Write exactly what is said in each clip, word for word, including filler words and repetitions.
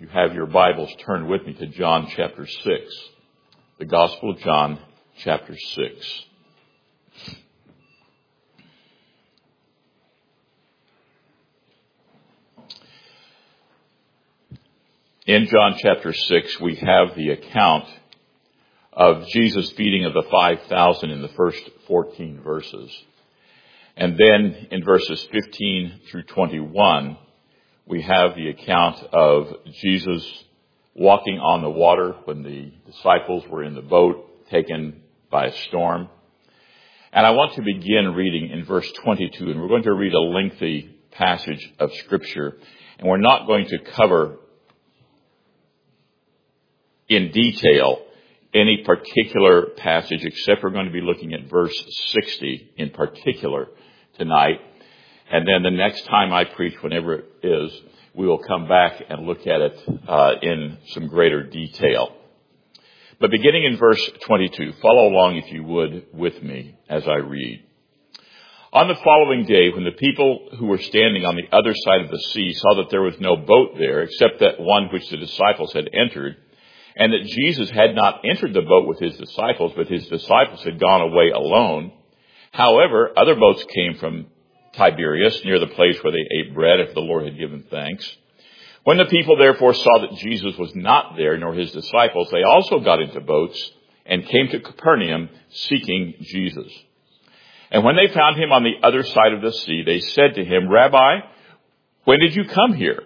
you have your Bibles, turn with me to John chapter six. The Gospel of John chapter six. In John chapter six, we have the account of Jesus' feeding of the five thousand in the first fourteen verses. And then in verses fifteen through twenty-one, we have the account of Jesus walking on the water when the disciples were in the boat taken by a storm. And I want to begin reading in verse twenty-two, and we're going to read a lengthy passage of Scripture, and we're not going to cover in detail any particular passage, except we're going to be looking at verse sixty in particular tonight. And then the next time I preach, whenever it is, we will come back and look at it uh, in some greater detail. But beginning in verse twenty-two, follow along if you would with me as I read. On the following day, when the people who were standing on the other side of the sea saw that there was no boat there except that one which the disciples had entered, and that Jesus had not entered the boat with his disciples, but his disciples had gone away alone. However, other boats came from Tiberias, near the place where they ate bread after the Lord had given thanks. When the people therefore saw that Jesus was not there, nor his disciples, they also got into boats and came to Capernaum seeking Jesus. And when they found him on the other side of the sea, they said to him, Rabbi, when did you come here?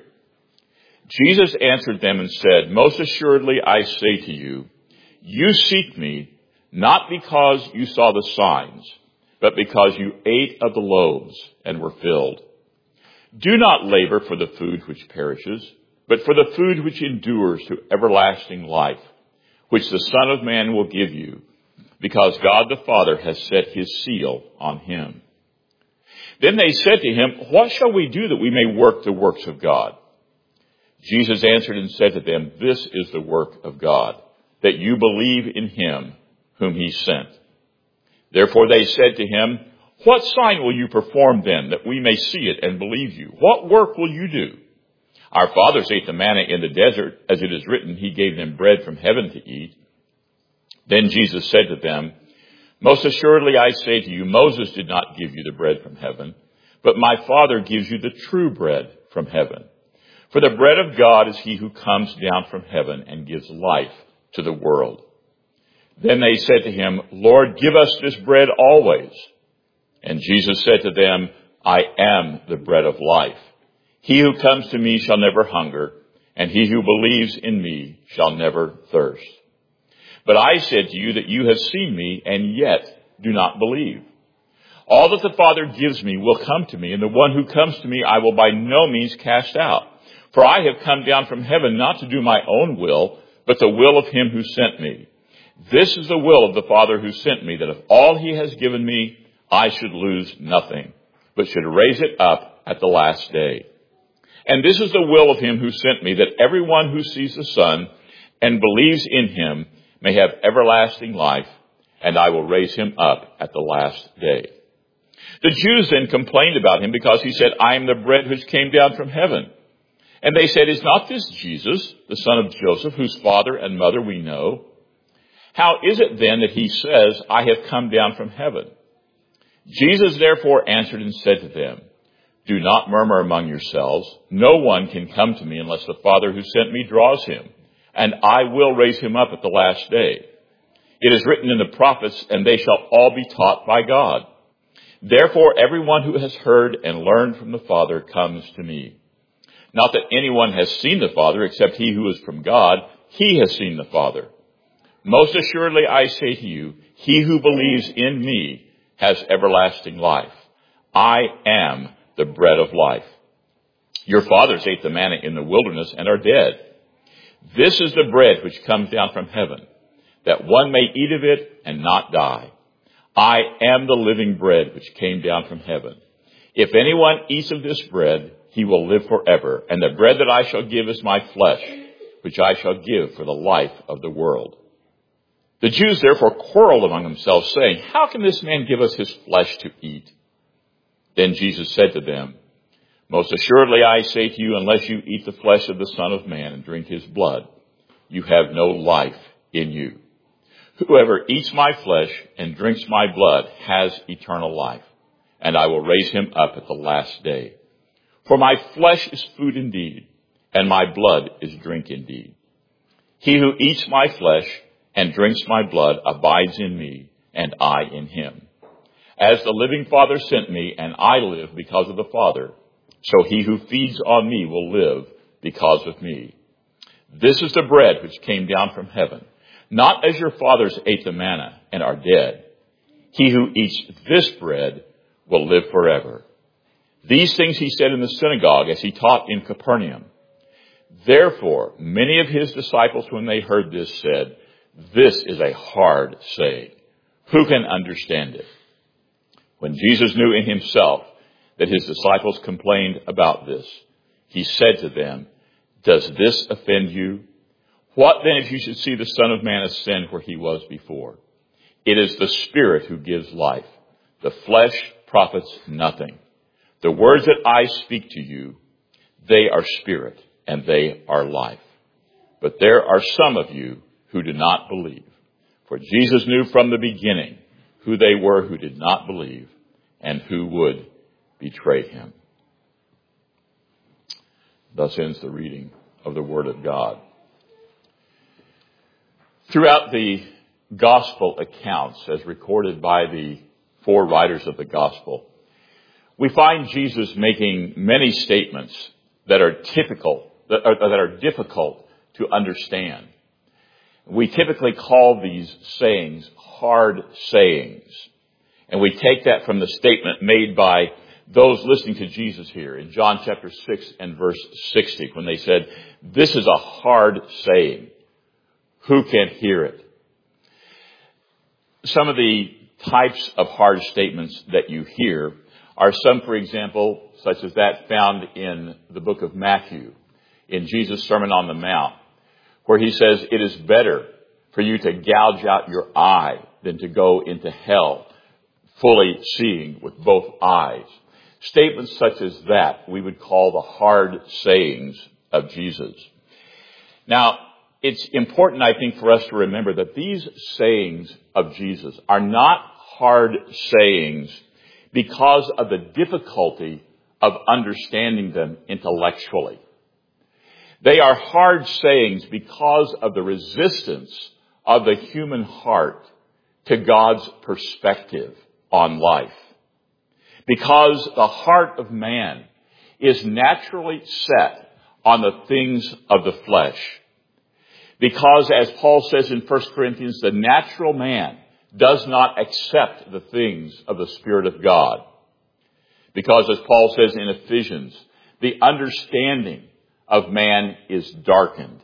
Jesus answered them and said, Most assuredly I say to you, you seek me not because you saw the signs, but because you ate of the loaves and were filled. Do not labor for the food which perishes, but for the food which endures to everlasting life, which the Son of Man will give you, because God the Father has set his seal on him. Then they said to him, What shall we do that we may work the works of God? Jesus answered and said to them, This is the work of God, that you believe in him whom he sent. Therefore they said to him, What sign will you perform then, that we may see it and believe you? What work will you do? Our fathers ate the manna in the desert, as it is written, he gave them bread from heaven to eat. Then Jesus said to them, Most assuredly I say to you, Moses did not give you the bread from heaven, but my Father gives you the true bread from heaven. For the bread of God is he who comes down from heaven and gives life to the world. Then they said to him, Lord, give us this bread always. And Jesus said to them, I am the bread of life. He who comes to me shall never hunger, and he who believes in me shall never thirst. But I said to you that you have seen me, and yet do not believe. All that the Father gives me will come to me, and the one who comes to me I will by no means cast out. For I have come down from heaven not to do my own will, but the will of him who sent me. This is the will of the Father who sent me, that of all he has given me, I should lose nothing, but should raise it up at the last day. And this is the will of him who sent me, that everyone who sees the Son and believes in him may have everlasting life, and I will raise him up at the last day. The Jews then complained about him because he said, I am the bread which came down from heaven. And they said, Is not this Jesus, the son of Joseph, whose father and mother we know? How is it then that he says, I have come down from heaven? Jesus therefore answered and said to them, Do not murmur among yourselves. No one can come to me unless the Father who sent me draws him, and I will raise him up at the last day. It is written in the prophets, and they shall all be taught by God. Therefore everyone who has heard and learned from the Father comes to me. Not that anyone has seen the Father except he who is from God. He has seen the Father. Most assuredly I say to you, he who believes in me has everlasting life. I am the bread of life. Your fathers ate the manna in the wilderness and are dead. This is the bread which comes down from heaven, that one may eat of it and not die. I am the living bread which came down from heaven. If anyone eats of this bread, he will live forever. And the bread that I shall give is my flesh, which I shall give for the life of the world. The Jews therefore quarreled among themselves, saying, How can this man give us his flesh to eat? Then Jesus said to them, Most assuredly I say to you, unless you eat the flesh of the Son of Man and drink his blood, you have no life in you. Whoever eats my flesh and drinks my blood has eternal life, and I will raise him up at the last day. For my flesh is food indeed, and my blood is drink indeed. He who eats my flesh and drinks my blood abides in me, and I in him. As the living Father sent me, and I live because of the Father, so he who feeds on me will live because of me. This is the bread which came down from heaven, not as your fathers ate the manna and are dead. He who eats this bread will live forever. These things he said in the synagogue as he taught in Capernaum. Therefore, many of his disciples, when they heard this, said, this is a hard saying. Who can understand it? When Jesus knew in himself that his disciples complained about this, he said to them, does this offend you? What then if you should see the Son of Man ascend where he was before? It is the Spirit who gives life. The flesh profits nothing. The words that I speak to you, they are spirit and they are life. But there are some of you who do not believe. For Jesus knew from the beginning who they were who did not believe and who would betray him. Thus ends the reading of the Word of God. Throughout the Gospel accounts, as recorded by the four writers of the Gospel, we find Jesus making many statements that are typical, that are, that are difficult to understand. We typically call these sayings hard sayings. And we take that from the statement made by those listening to Jesus here in John chapter six and verse sixty, when they said, this is a hard saying. Who can hear it? Some of the types of hard statements that you hear are some, for example, such as that found in the book of Matthew, in Jesus' Sermon on the Mount, where he says, it is better for you to gouge out your eye than to go into hell, fully seeing with both eyes. Statements such as that we would call the hard sayings of Jesus. Now, it's important, I think, for us to remember that these sayings of Jesus are not hard sayings because of the difficulty of understanding them intellectually. They are hard sayings because of the resistance of the human heart to God's perspective on life. Because the heart of man is naturally set on the things of the flesh. Because, as Paul says in First Corinthians, the natural man does not accept the things of the Spirit of God. Because, as Paul says in Ephesians, the understanding of man is darkened.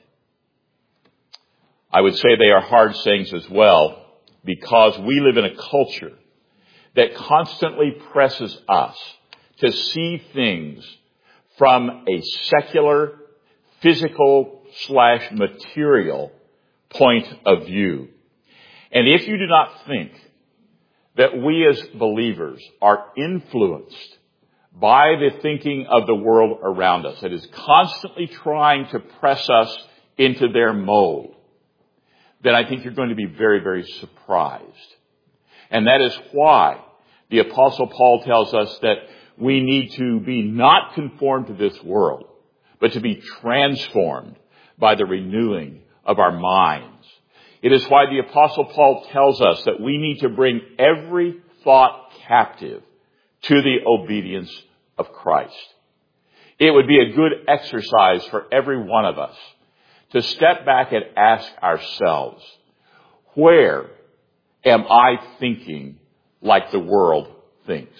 I would say they are hard sayings as well because we live in a culture that constantly presses us to see things from a secular, physical slash material point of view. And if you do not think that we as believers are influenced by the thinking of the world around us that is constantly trying to press us into their mold, then I think you're going to be very, very surprised. And that is why the Apostle Paul tells us that we need to be not conformed to this world, but to be transformed by the renewing of our minds. It is why the Apostle Paul tells us that we need to bring every thought captive to the obedience of Christ. It would be a good exercise for every one of us to step back and ask ourselves, where am I thinking like the world thinks?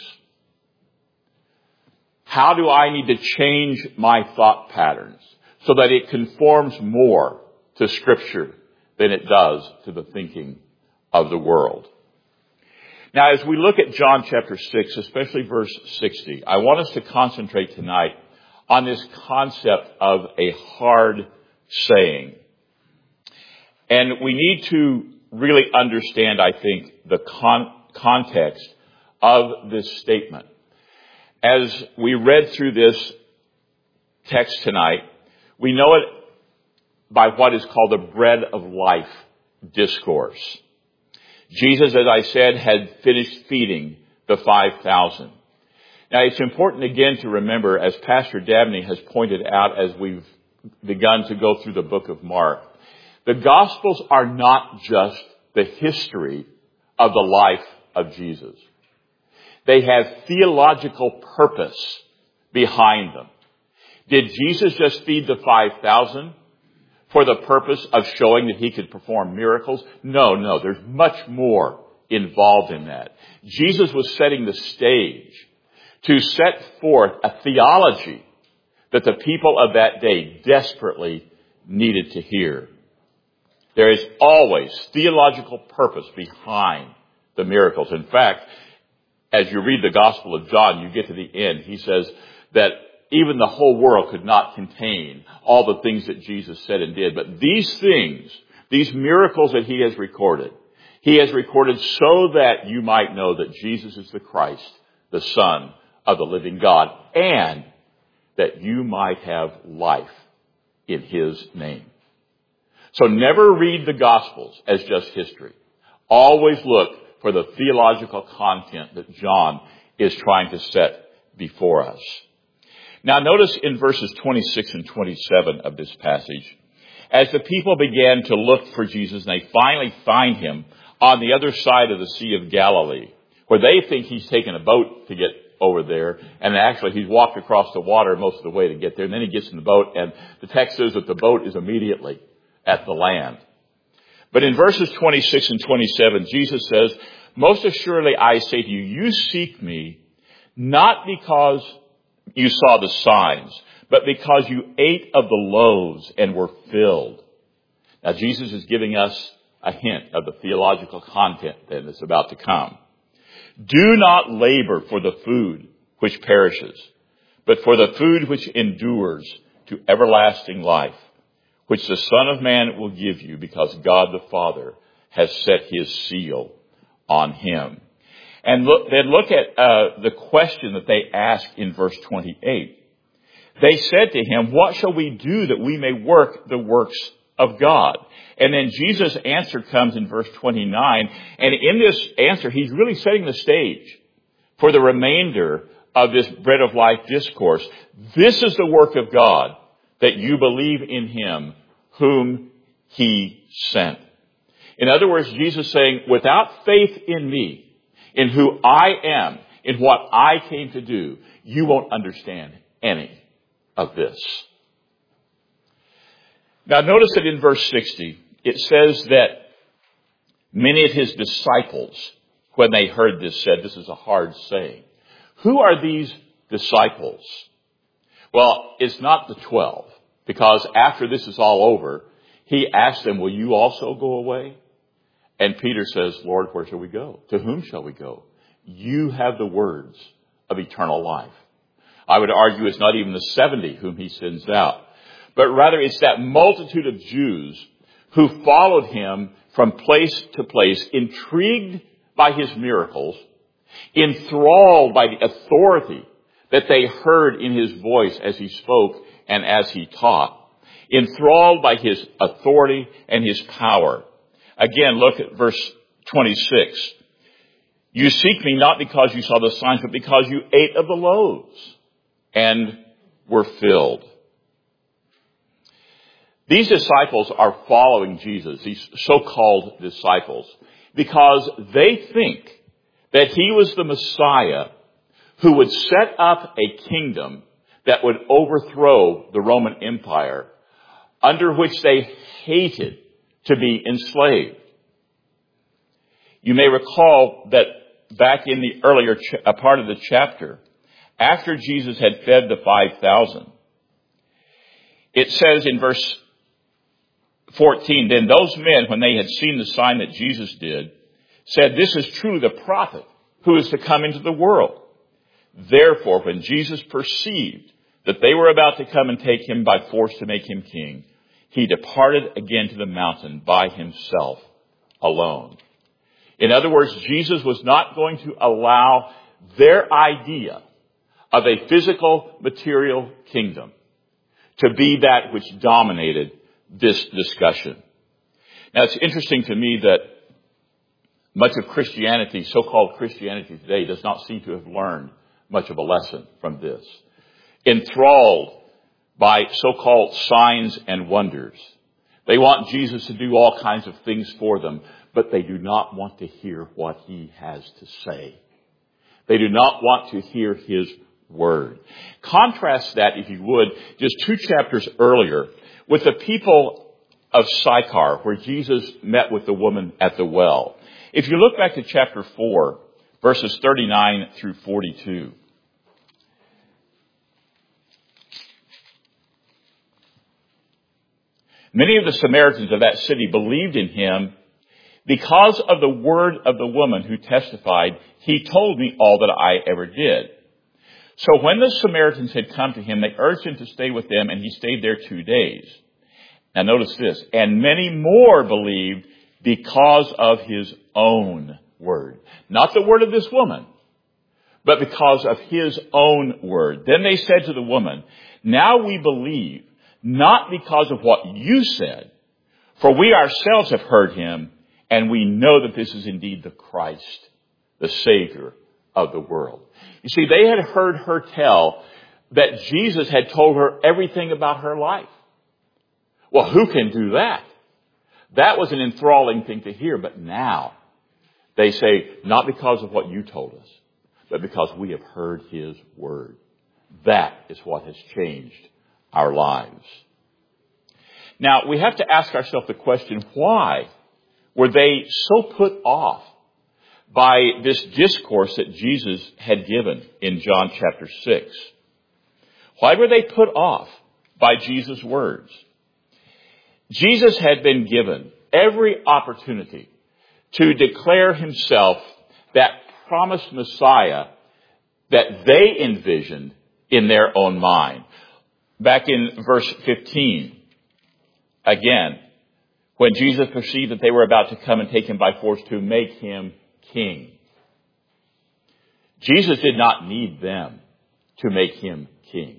How do I need to change my thought patterns so that it conforms more to Scripture than it does to the thinking of the world? Now, as we look at John chapter six, especially verse sixty, I want us to concentrate tonight on this concept of a hard saying. And we need to really understand, I think, the con- context of this statement. As we read through this text tonight, we know it by what is called the bread of life discourse. Jesus, as I said, had finished feeding the five thousand. Now, it's important again to remember, as Pastor Dabney has pointed out as we've begun to go through the book of Mark, the Gospels are not just the history of the life of Jesus. They have theological purpose behind them. Did Jesus just feed the five thousand for the purpose of showing that he could perform miracles? No, no, there's much more involved in that. Jesus was setting the stage to set forth a theology that the people of that day desperately needed to hear. There is always theological purpose behind the miracles. In fact, as you read the Gospel of John, you get to the end, he says that even the whole world could not contain all the things that Jesus said and did. But these things, these miracles that he has recorded, he has recorded so that you might know that Jesus is the Christ, the Son of the living God, and that you might have life in his name. So never read the Gospels as just history. Always look for the theological content that John is trying to set before us. Now notice in verses twenty-six and twenty-seven of this passage, as the people began to look for Jesus and they finally find him on the other side of the Sea of Galilee, where they think he's taken a boat to get over there, and actually he's walked across the water most of the way to get there, and then he gets in the boat, and the text says that the boat is immediately at the land. But in verses twenty-six and twenty-seven, Jesus says, "Most assuredly I say to you, you seek me not because you saw the signs, but because you ate of the loaves and were filled." Now Jesus is giving us a hint of the theological content then that's about to come. "Do not labor for the food which perishes, but for the food which endures to everlasting life, which the Son of Man will give you, because God the Father has set his seal on him." And look, then look at uh, the question that they ask in verse twenty-eight. They said to him, "What shall we do that we may work the works of God?" And then Jesus' answer comes in verse twenty-nine. And in this answer, he's really setting the stage for the remainder of this bread of life discourse. This is the work of God, that you believe in him whom he sent. In other words, Jesus saying, without faith in me, in who I am, in what I came to do, you won't understand any of this. Now notice that in verse sixty, it says that many of his disciples, when they heard this, said, this is a hard saying. Who are these disciples? Well, it's not the twelve, because after this is all over, he asked them, will you also go away? And Peter says, Lord, where shall we go? To whom shall we go? You have the words of eternal life. I would argue it's not even the seventy whom he sends out, but rather it's that multitude of Jews who followed him from place to place, intrigued by his miracles, enthralled by the authority that they heard in his voice as he spoke and as he taught, enthralled by his authority and his power. Again, look at verse twenty-six. You seek me not because you saw the signs, but because you ate of the loaves and were filled. These disciples are following Jesus, these so-called disciples, because they think that he was the Messiah who would set up a kingdom that would overthrow the Roman Empire, under which they hated to be enslaved. You may recall that back in the earlier ch- part of the chapter, after Jesus had fed the five thousand, it says in verse fourteen, then those men, when they had seen the sign that Jesus did, said, this is truly the prophet who is to come into the world. Therefore, when Jesus perceived that they were about to come and take him by force to make him king, he departed again to the mountain by himself alone. In other words, Jesus was not going to allow their idea of a physical, material kingdom to be that which dominated this discussion. Now, it's interesting to me that much of Christianity, so-called Christianity today, does not seem to have learned much of a lesson from this. Enthralled by so-called signs and wonders. They want Jesus to do all kinds of things for them, but they do not want to hear what he has to say. They do not want to hear his word. Contrast that, if you would, just two chapters earlier with the people of Sychar, where Jesus met with the woman at the well. If you look back to chapter four, verses thirty-nine through forty-two. Many of the Samaritans of that city believed in him because of the word of the woman who testified, "He told me all that I ever did." So when the Samaritans had come to him, they urged him to stay with them, and he stayed there two days. Now notice this. And many more believed because of his own word. Not the word of this woman, but because of his own word. Then they said to the woman, "Now we believe, not because of what you said, for we ourselves have heard him, and we know that this is indeed the Christ, the Savior of the world." You see, they had heard her tell that Jesus had told her everything about her life. Well, who can do that? That was an enthralling thing to hear, but now they say, not because of what you told us, but because we have heard his word. That is what has changed our lives. Now, we have to ask ourselves the question, why were they so put off by this discourse that Jesus had given in John chapter six? Why were they put off by Jesus' words? Jesus had been given every opportunity to declare himself that promised Messiah that they envisioned in their own mind. Back in verse fifteen, again, when Jesus perceived that they were about to come and take him by force to make him king. Jesus did not need them to make him king.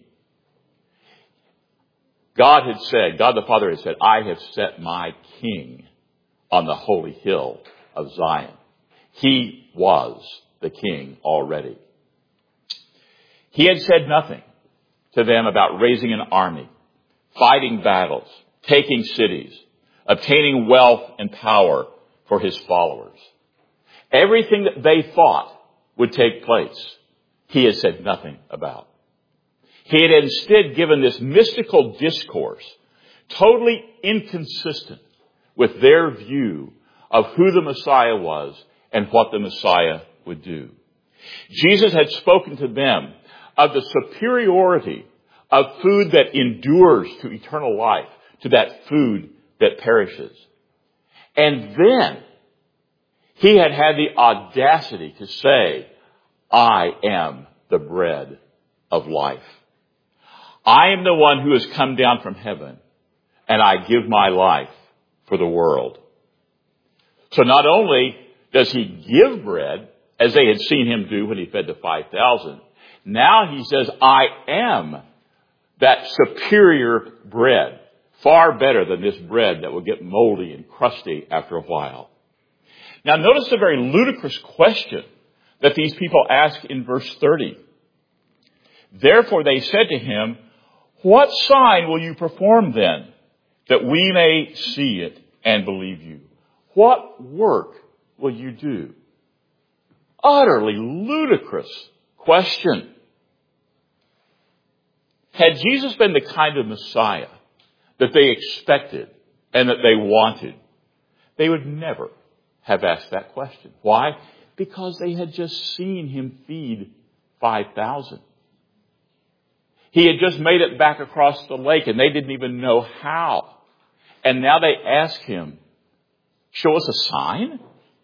God had said, God the Father had said, "I have set my king on the holy hill of Zion." He was the king already. He had said nothing to them about raising an army, fighting battles, taking cities, obtaining wealth and power for his followers. Everything that they thought would take place, he had said nothing about. He had instead given this mystical discourse, totally inconsistent with their view of who the Messiah was and what the Messiah would do. Jesus had spoken to them of the superiority of food that endures to eternal life to that food that perishes. And then he had had the audacity to say, "I am the bread of life. I am the one who has come down from heaven, and I give my life for the world." So not only does he give bread, as they had seen him do when he fed the five thousand, now he says, "I am that superior bread, far better than this bread that will get moldy and crusty after a while." Now notice the very ludicrous question that these people ask in verse thirty. Therefore they said to him, "What sign will you perform then, that we may see it and believe you? What work will you do?" Utterly ludicrous question. Had Jesus been the kind of Messiah that they expected and that they wanted, they would never have asked that question. Why? Because they had just seen him feed five thousand. He had just made it back across the lake and they didn't even know how. And now they ask him, "Show us a sign?"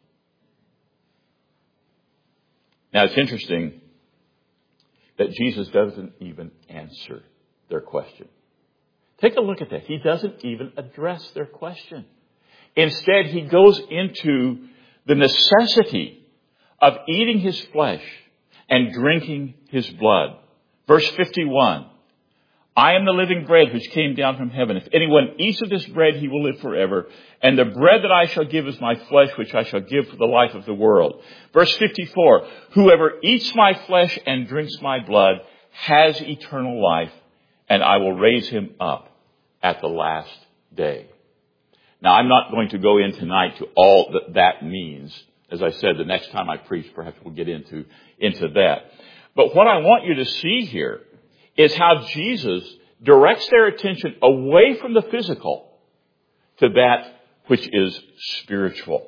Now it's interesting that Jesus doesn't even answer their question. Take a look at that. He doesn't even address their question. Instead, he goes into the necessity of eating his flesh and drinking his blood. Verse fifty-one, I am the living bread which came down from heaven. If anyone eats of this bread, he will live forever. And the bread that I shall give is my flesh, which I shall give for the life of the world. Verse fifty-four, whoever eats my flesh and drinks my blood has eternal life, and I will raise him up at the last day. Now, I'm not going to go in tonight to all that that means. As I said, the next time I preach, perhaps we'll get into, into that. But what I want you to see here is how Jesus directs their attention away from the physical to that which is spiritual.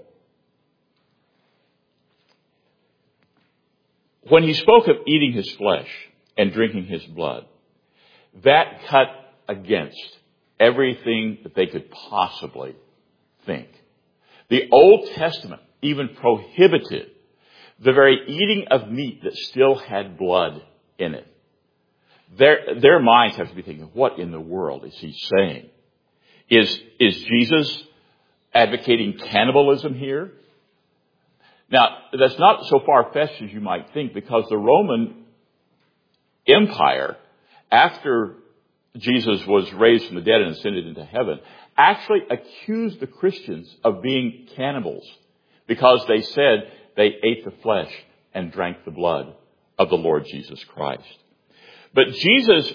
When he spoke of eating his flesh and drinking his blood, that cut against everything that they could possibly think. The Old Testament even prohibited the very eating of meat that still had blood in it. Their, their minds have to be thinking, what in the world is he saying? Is, is Jesus advocating cannibalism here? Now, that's not so far-fetched as you might think, because the Roman Empire, after Jesus was raised from the dead and ascended into heaven, actually accused the Christians of being cannibals because they said they ate the flesh and drank the blood of the Lord Jesus Christ. But Jesus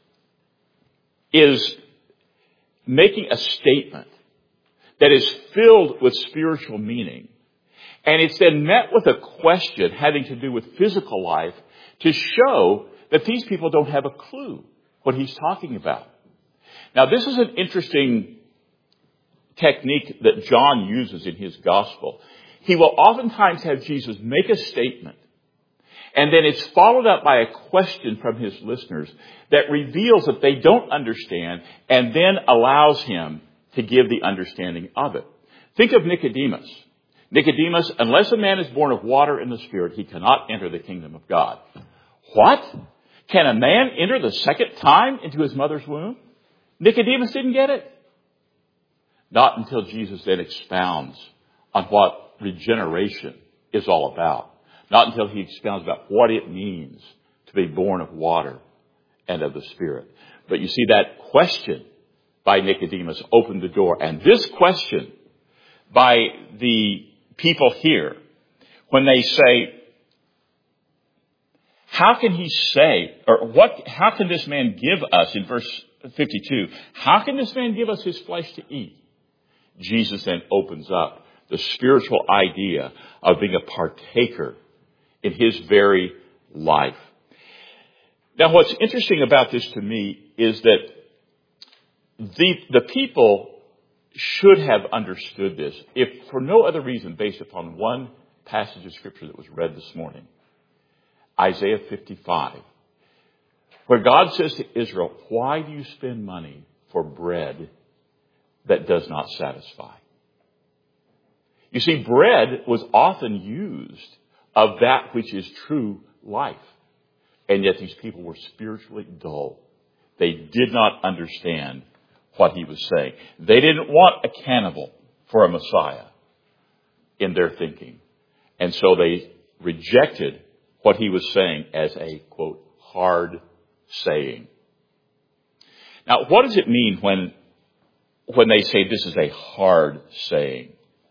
is making a statement that is filled with spiritual meaning. And it's then met with a question having to do with physical life to show that these people don't have a clue what he's talking about. Now, this is an interesting technique that John uses in his gospel. He will oftentimes have Jesus make a statement, and then it's followed up by a question from his listeners that reveals that they don't understand, and then allows him to give the understanding of it. Think of Nicodemus. Nicodemus, unless a man is born of water and the Spirit, he cannot enter the kingdom of God. What? Can a man enter the second time into his mother's womb? Nicodemus didn't get it. Not until Jesus then expounds on what regeneration is all about. Not until he expounds about what it means to be born of water and of the Spirit. But you see, that question by Nicodemus opened the door. And this question by the people here, when they say, how can he say, or what, how can this man give us, in verse fifty-two, how can this man give us his flesh to eat? Jesus then opens up the spiritual idea of being a partaker in his very life. Now, what's interesting about this to me is that the, the people should have understood this, if for no other reason, based upon one passage of Scripture that was read this morning. Isaiah fifty-five, where God says to Israel, why do you spend money for bread that does not satisfy? You see, bread was often used of that which is true life. And yet these people were spiritually dull. They did not understand what he was saying. They didn't want a cannibal for a Messiah in their thinking. And so they rejected what he was saying as a, quote, hard saying. Now, what does it mean when, when they say this is a hard saying?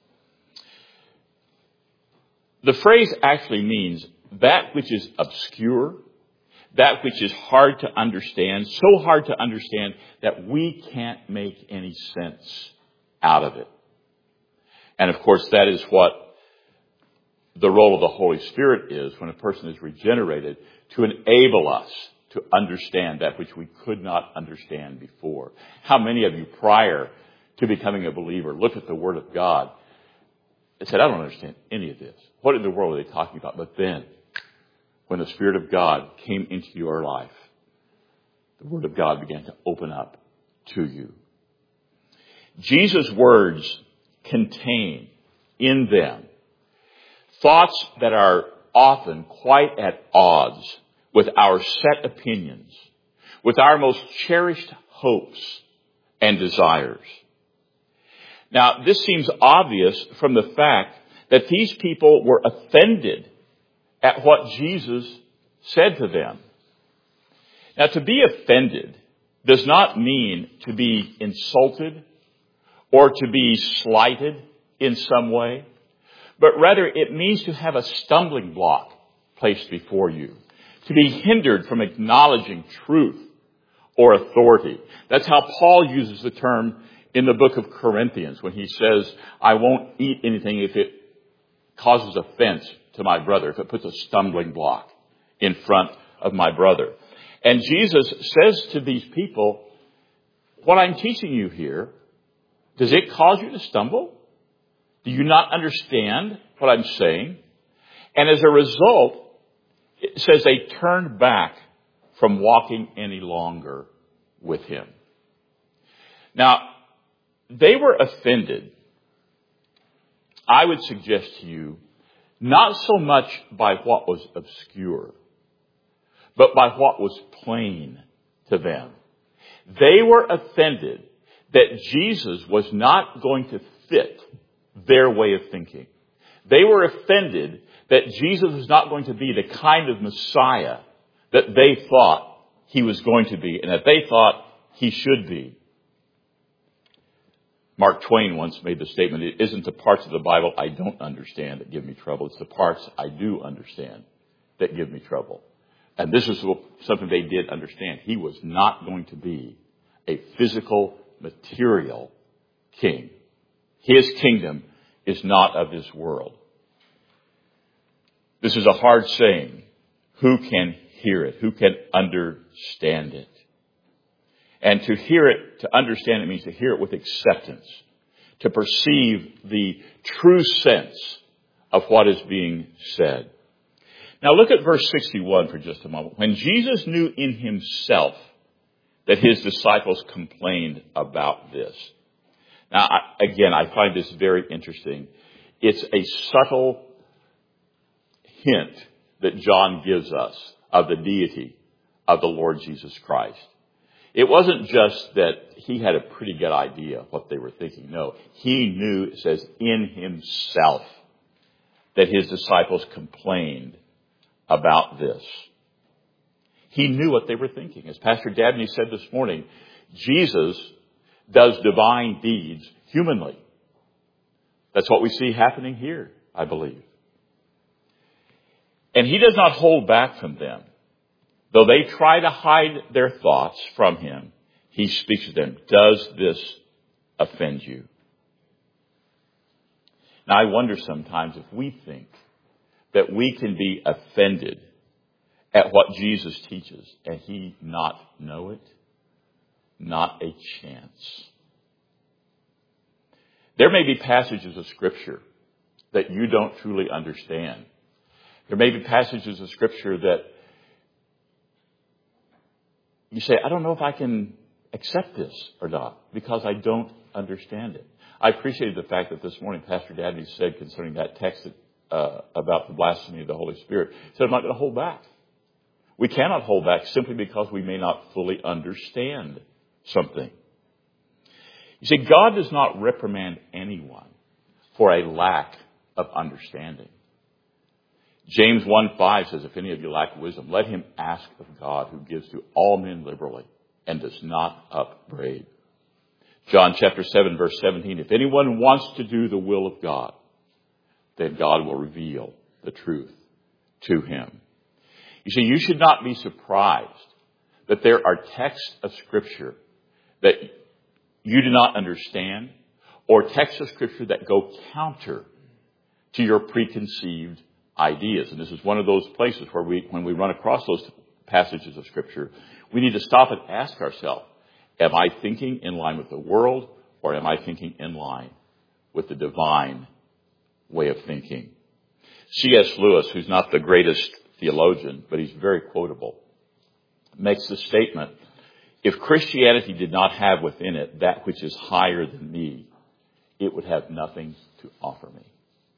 The phrase actually means that which is obscure, that which is hard to understand, so hard to understand that we can't make any sense out of it. And of course, that is what the role of the Holy Spirit is when a person is regenerated, to enable us to understand that which we could not understand before. How many of you prior to becoming a believer looked at the Word of God and said, I don't understand any of this. What in the world are they talking about? But then, when the Spirit of God came into your life, the Word of God began to open up to you. Jesus' words contain in them thoughts that are often quite at odds with our set opinions, with our most cherished hopes and desires. Now, this seems obvious from the fact that these people were offended at what Jesus said to them. Now, to be offended does not mean to be insulted or to be slighted in some way, but rather it means to have a stumbling block placed before you, to be hindered from acknowledging truth or authority. That's how Paul uses the term in the book of Corinthians when he says, I won't eat anything if it causes offense to my brother, if it puts a stumbling block in front of my brother. And Jesus says to these people, what I'm teaching you here, does it cause you to stumble? Do you not understand what I'm saying? And as a result, it says they turned back from walking any longer with him. Now, they were offended, I would suggest to you, not so much by what was obscure, but by what was plain to them. They were offended that Jesus was not going to fit their way of thinking. They were offended that Jesus was not going to be the kind of Messiah that they thought he was going to be and that they thought he should be. Mark Twain once made the statement, it isn't the parts of the Bible I don't understand that give me trouble. It's the parts I do understand that give me trouble. And this is something they did understand. He was not going to be a physical, material king. His kingdom is not of this world. This is a hard saying. Who can hear it? Who can understand it? And to hear it, to understand it means to hear it with acceptance, to perceive the true sense of what is being said. Now look at verse sixty-one for just a moment. When Jesus knew in himself that his disciples complained about this. Now, I, again, I find this very interesting. It's a subtle hint that John gives us of the deity of the Lord Jesus Christ. It wasn't just that he had a pretty good idea of what they were thinking. No, he knew, it says, in himself that his disciples complained about this. He knew what they were thinking. As Pastor Dabney said this morning, Jesus does divine deeds humanly. That's what we see happening here, I believe. And he does not hold back from them. Though they try to hide their thoughts from him, he speaks to them. Does this offend you? Now, I wonder sometimes if we think that we can be offended at what Jesus teaches and he not know it. Not a chance. There may be passages of Scripture that you don't truly understand. There may be passages of Scripture that you say, I don't know if I can accept this or not because I don't understand it. I appreciated the fact that this morning Pastor Dabney said concerning that text that, uh, about the blasphemy of the Holy Spirit, he said, I'm not going to hold back. We cannot hold back simply because we may not fully understand something. You see, God does not reprimand anyone for a lack of understanding. James one five says, if any of you lack wisdom, let him ask of God who gives to all men liberally and does not upbraid. John chapter seven verse seventeen, if anyone wants to do the will of God, then God will reveal the truth to him. You see, you should not be surprised that there are texts of Scripture that you do not understand or texts of Scripture that go counter to your preconceived ideas. And this is one of those places where we, when we run across those passages of Scripture, we need to stop and ask ourselves, am I thinking in line with the world or am I thinking in line with the divine way of thinking? C S Lewis, who's not the greatest theologian, but he's very quotable, makes the statement, if Christianity did not have within it that which is higher than me, it would have nothing to offer me.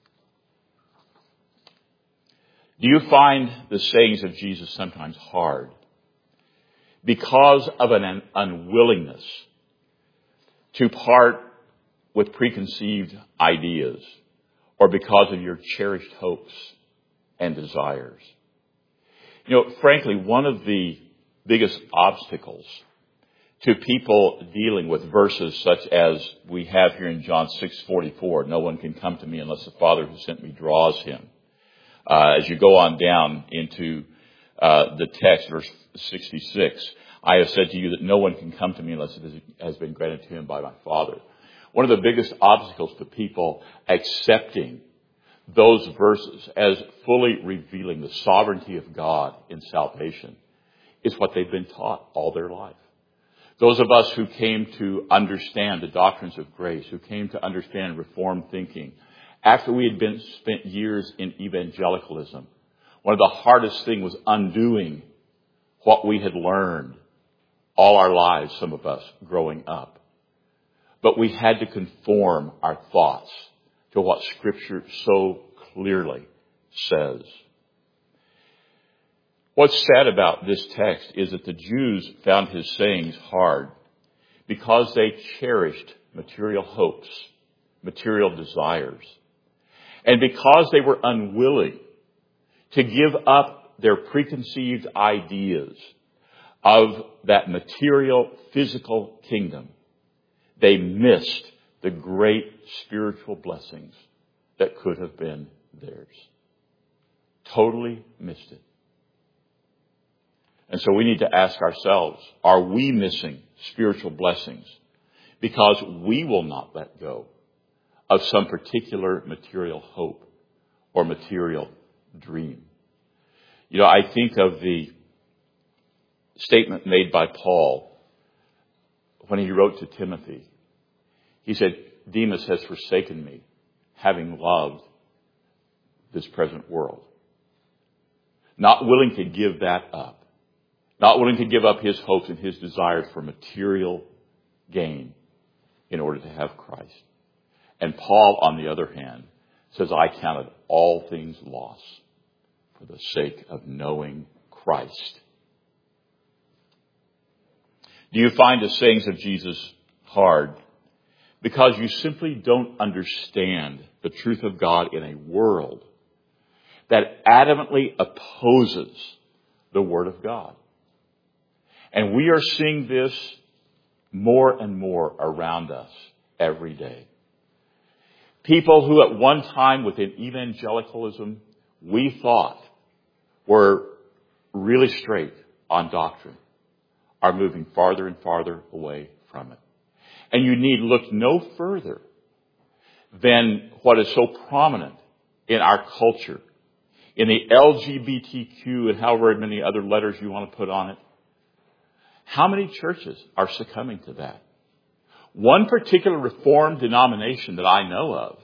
Do you find the sayings of Jesus sometimes hard because of an unwillingness to part with preconceived ideas or because of your cherished hopes and desires? You know, frankly, one of the biggest obstacles to people dealing with verses such as we have here in John six forty-four, no one can come to me unless the Father who sent me draws him. Uh, as you go on down into uh, the text, verse sixty-six, I have said to you that no one can come to me unless it has been granted to him by my Father. One of the biggest obstacles to people accepting those verses as fully revealing the sovereignty of God in salvation is what they've been taught all their life. Those of us who came to understand the doctrines of grace, who came to understand Reformed thinking, after we had been spent years in evangelicalism, one of the hardest things was undoing what we had learned all our lives, some of us, growing up. But we had to conform our thoughts to what Scripture so clearly says. What's sad about this text is that the Jews found his sayings hard because they cherished material hopes, material desires, and because they were unwilling to give up their preconceived ideas of that material, physical kingdom. They missed the great spiritual blessings that could have been theirs. Totally missed it. And so we need to ask ourselves, are we missing spiritual blessings because we will not let go of some particular material hope or material dream? You know, I think of the statement made by Paul when he wrote to Timothy. He said, Demas has forsaken me, having loved this present world. Not willing to give that up. Not willing to give up his hopes and his desires for material gain in order to have Christ. And Paul, on the other hand, says, I counted all things loss for the sake of knowing Christ. Do you find the sayings of Jesus hard because you simply don't understand the truth of God in a world that adamantly opposes the Word of God? And we are seeing this more and more around us every day. People who at one time within evangelicalism we thought were really straight on doctrine are moving farther and farther away from it. And you need look no further than what is so prominent in our culture, in the L G B T Q and however many other letters you want to put on it. How many churches are succumbing to that? One particular Reformed denomination that I know of,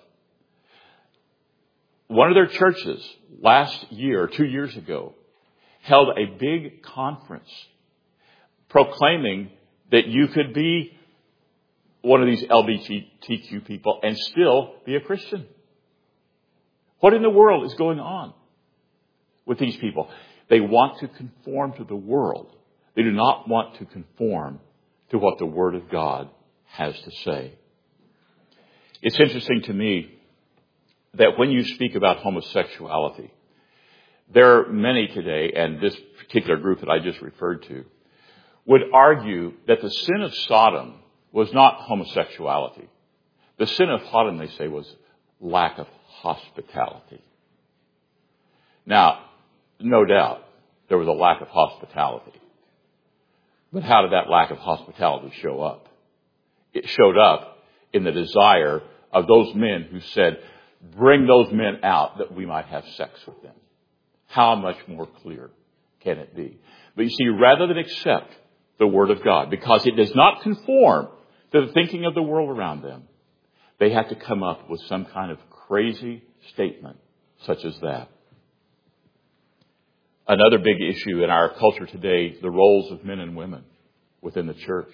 one of their churches last year, or two years ago, held a big conference proclaiming that you could be one of these L G B T Q people and still be a Christian. What in the world is going on with these people? They want to conform to the world. They do not want to conform to what the Word of God has to say. It's interesting to me that when you speak about homosexuality, there are many today, and this particular group that I just referred to, would argue that the sin of Sodom was not homosexuality. The sin of Sodom, they say, was lack of hospitality. Now, no doubt, there was a lack of hospitality. But how did that lack of hospitality show up? It showed up in the desire of those men who said, bring those men out that we might have sex with them. How much more clear can it be? But you see, rather than accept the Word of God, because it does not conform to the thinking of the world around them, they have to come up with some kind of crazy statement such as that. Another big issue in our culture today, the roles of men and women within the church.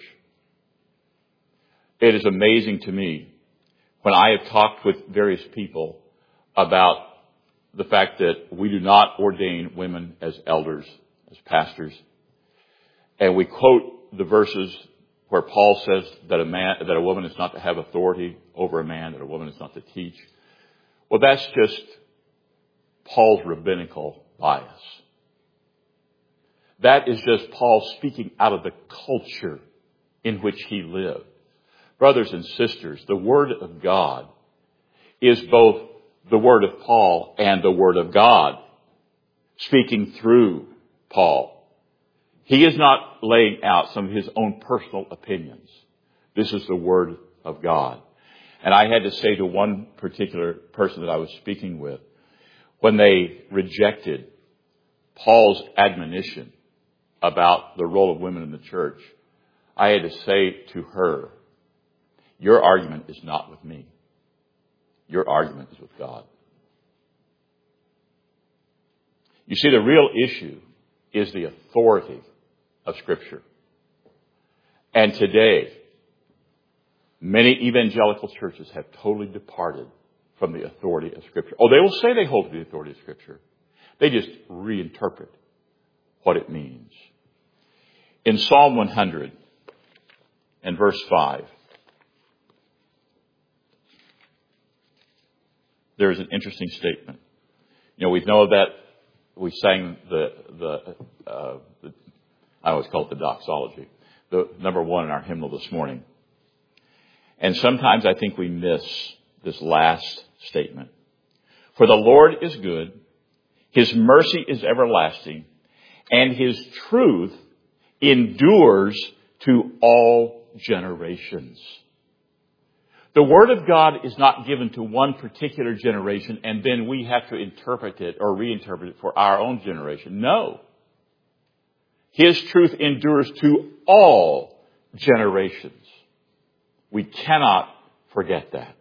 It is amazing to me when I have talked with various people about the fact that we do not ordain women as elders, as pastors, and we quote the verses where Paul says that a man, that a woman is not to have authority over a man, that a woman is not to teach. Well, that's just Paul's rabbinical bias. That is just Paul speaking out of the culture in which he lived. Brothers and sisters, the Word of God is both the Word of Paul and the Word of God, speaking through Paul. He is not laying out some of his own personal opinions. This is the Word of God. And I had to say to one particular person that I was speaking with, when they rejected Paul's admonition about the role of women in the church, I had to say to her, your argument is not with me. Your argument is with God. You see, the real issue is the authority of Scripture. And today, many evangelical churches have totally departed from the authority of Scripture. Oh, they will say they hold to the authority of Scripture. They just reinterpret what it means. In Psalm one hundred and verse five, there is an interesting statement. You know, we know that we sang the, the, uh, the I always call it the doxology, the number one in our hymnal this morning. And sometimes I think we miss this last statement. For the Lord is good, His mercy is everlasting, and His truth endures to all generations. The Word of God is not given to one particular generation and then we have to interpret it or reinterpret it for our own generation. No. His truth endures to all generations. We cannot forget that.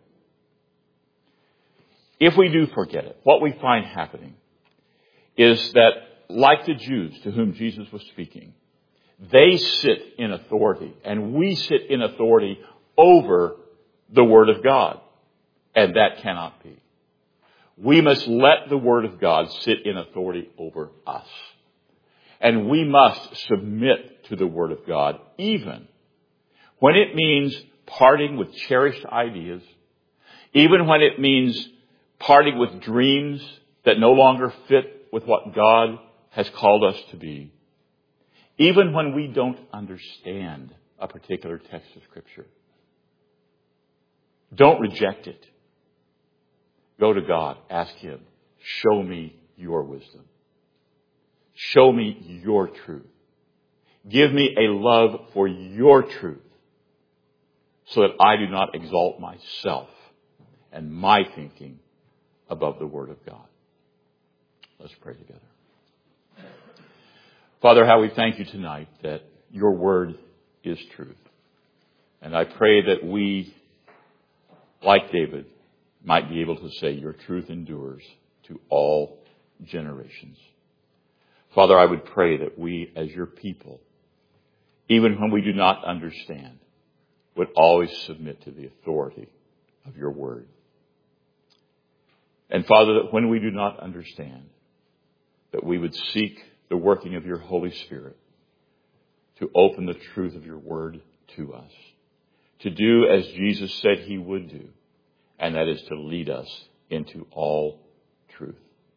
If we do forget it, what we find happening is that, like the Jews to whom Jesus was speaking, they sit in authority, and we sit in authority over the Word of God. And that cannot be. We must let the Word of God sit in authority over us. And we must submit to the Word of God, even when it means parting with cherished ideas, even when it means parting with dreams that no longer fit with what God has called us to be, even when we don't understand a particular text of Scripture. Don't reject it. Go to God. Ask Him, show me your wisdom. Show me your truth. Give me a love for your truth so that I do not exalt myself and my thinking above the Word of God. Let's pray together. Father, how we thank you tonight that your Word is truth. And I pray that we, like David, might be able to say your truth endures to all generations. Father, I would pray that we as your people, even when we do not understand, would always submit to the authority of your word. And Father, that when we do not understand, that we would seek the working of your Holy Spirit to open the truth of your word to us, to do as Jesus said he would do, and that is to lead us into all truth.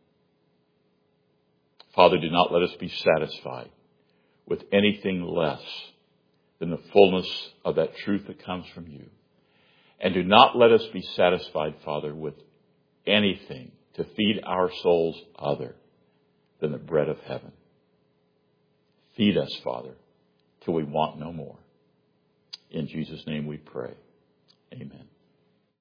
Father, do not let us be satisfied with anything less than the fullness of that truth that comes from you. And do not let us be satisfied, Father, with anything to feed our souls other than the bread of heaven. Feed us, Father, till we want no more. In Jesus' name we pray. Amen.